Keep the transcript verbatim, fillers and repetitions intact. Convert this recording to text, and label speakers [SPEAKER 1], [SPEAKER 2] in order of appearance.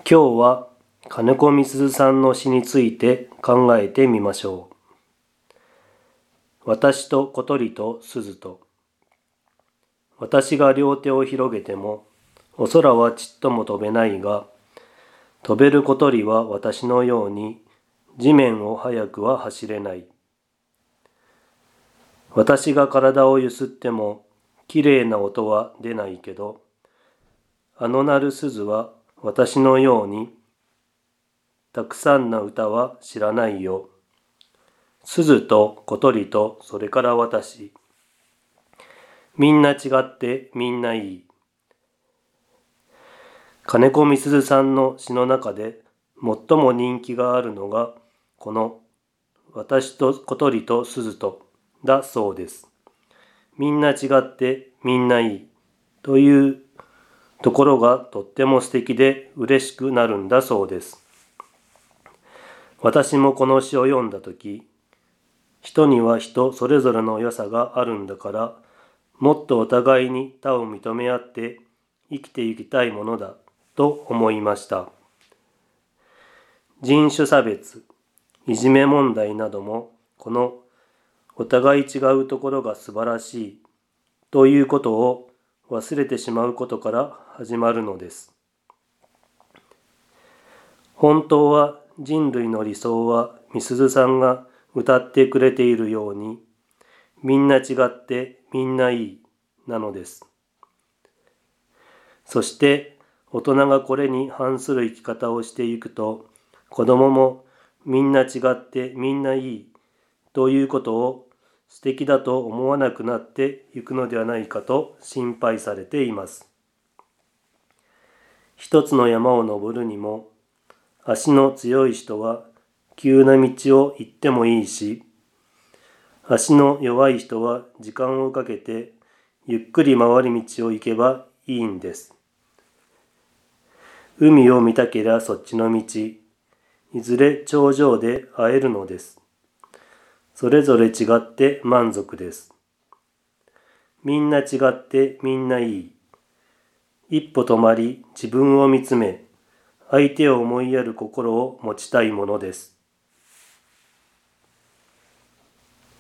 [SPEAKER 1] 今日は金子みすずさんの詩について考えてみましょう。私と小鳥と鈴と。私が両手を広げても、お空はちっとも飛べないが、飛べる小鳥は私のように地面を速くは走れない。私が体をゆすってもきれいな音は出ないけど、あの鳴る鈴は私のようにたくさんな歌は知らないよ。鈴と小鳥とそれから私。みんな違ってみんないい。金子みすずさんの詩の中で最も人気があるのがこの私と小鳥と鈴とだそうです。みんな違ってみんないいというところがとっても素敵で嬉しくなるんだそうです。私もこの詩を読んだとき、人には人それぞれの良さがあるんだから、もっとお互いに他を認め合って生きていきたいものだと思いました。人種差別、いじめ問題なども、このお互い違うところが素晴らしいということを忘れてしまうことから始まるのです。本当は人類の理想はみすずさんが歌ってくれているように、みんな違ってみんないいなのです。そして大人がこれに反する生き方をしていくと、子供もみんな違ってみんないいということを素敵だと思わなくなっていくのではないかと心配されています。一つの山を登るにも、足の強い人は急な道を行ってもいいし、足の弱い人は時間をかけてゆっくり回り道を行けばいいんです。海を見たけりゃそっちの道、いずれ頂上で会えるのです。それぞれ違って満足です。みんな違ってみんないい。一歩止まり自分を見つめ、相手を思いやる心を持ちたいものです。